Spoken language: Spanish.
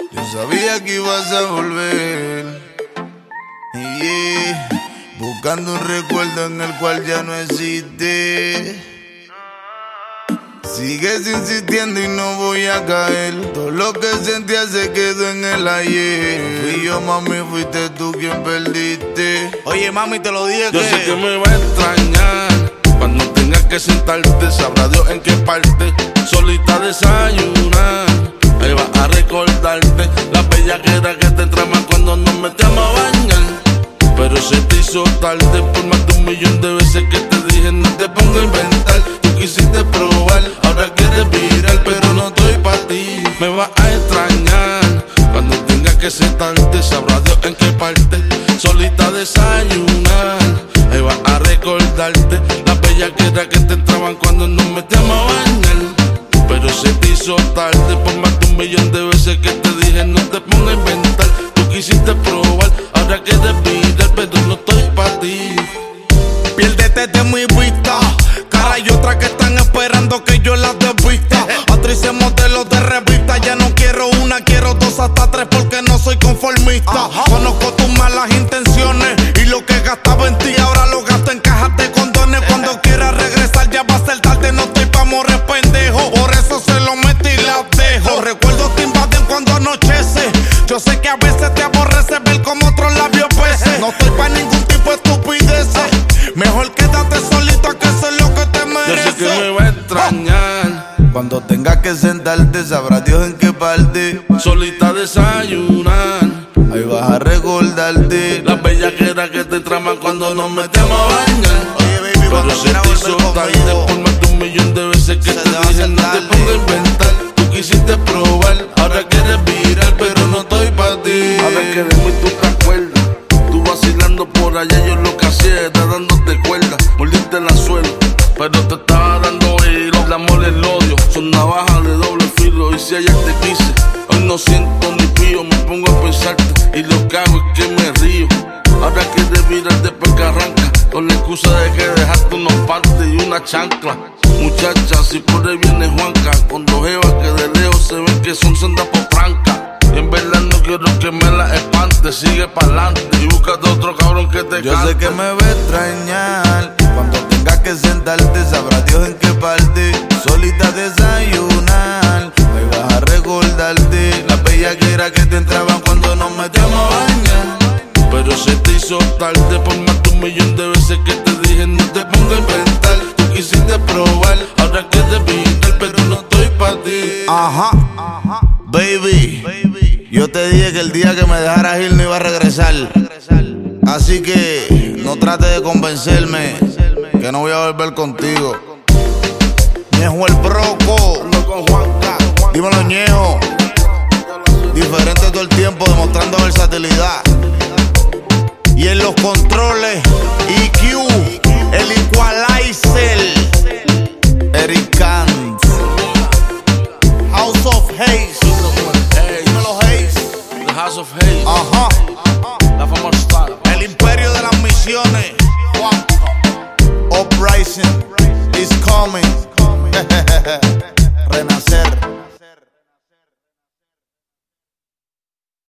Yo sabía que ibas a volver. Yeah. Buscando un recuerdo en el cual ya no existe. Sigues insistiendo y no voy a caer. Todo lo que sentía se quedó en el ayer. Fui yo, mami, fuiste tú quien perdiste. Oye, mami, te lo dije yo sé que me va a extrañar. Cuando tengas que sentarte, sabrá Dios en qué parte. Solita desayunar, ahí vas a recordarte las bellaqueras que te traman cuando nos metíamos a bañar. Pero se te hizo tarde por más de 1.000.000 de veces que te dije no te pongo a inventar. Tú quisiste probar, ahora quieres virar, pero no estoy pa' ti. Me vas a extrañar cuando tengas que sentarte, sabrá Dios en qué parte. Solita desayunar, ahí vas a recordarte las bellaqueras que te entraban cuando nos metíamos a bañar. Pero se te hizo tarde por más de 1.000.000 de veces que te dije no te pongo a inventar. Tú quisiste probar, ahora quieres virar, pero no estoy pa' ti. Piérdete de mi vista. Cara hay otras que están esperando que yo las desvista. Actrices, modelos de revista. Ya no quiero una, quiero 2 hasta 3 porque no soy conformista. Conozco tus malas intenciones y lo que gastaba en ti ahora lo gasto en cajas de condones. Cuando quieras regresar ya va a ser tarde, no estoy pa' morir pendejo. Por eso se lo metí y las dejo. Los recuerdos te invaden cuando anochece. Yo sé que a veces te aborrece ver como otros labios pese. No estoy pa' ningún tipo de estupideces. Mejor quédate solito que eso es lo que te mereces. Yo sé que me va a extrañar. Cuando tengas que sentarte, sabrá Dios en qué parte. Solita desayunar, ahí vas a recordarte las bellaqueras que te traman cuando nos metemos a bañar. Oye, baby, pero cuando se quieras te volver hizo tarde conmigo, por más de 1.000.000 de veces que se te te va a dije hacer no te tarde. pongo a inventar. Tú quisiste probar, ahora quieres virar, pero no estoy pa' ti. Ahora que de mí tú te acuerdas, tú vacilando por allá, yo lo que hacía era dándote cuerda, mordiste la suela, pero te estaba dando hilo. El amor y el odio son navajas de doble filo, y si ayer te quise, hoy no siento ni pío. Me pongo a pensarte y lo que hago es que me río. Ahora quieres virar después que arranca, con la excusa de que dejaste unos partes y una chancla. Muchacha, si por ahí viene Juanca, con 2 jevas que de lejos se ven que son sendas por franca. Y en verdad no quiero que me la espante, sigue pa'lante y búscate otro cabrón que te yo cante. sé que me va a extrañar. Cuando tengas que sentarte, sabrá Dios en qué parte. Solita desayunar, ahí vas a recordarte las bellaqueras que te entraban cuando nos metíamos a bañar. Pero se te hizo tarde por más de 1.000.000 de veces que te dije no te pongo a inventar. Tú quisiste probar, ahora quieres virar, pero no estoy pa' ti. Ajá, baby, yo te dije que el día que me dejaras ir no iba a regresar. Así que no trates de convencerme que no voy a volver contigo. Ñejo el Broco, Ando con Juanca, dímelo Ñejo. Diferente todo el tiempo, demostrando versatilidad. Y en los controles, EQ.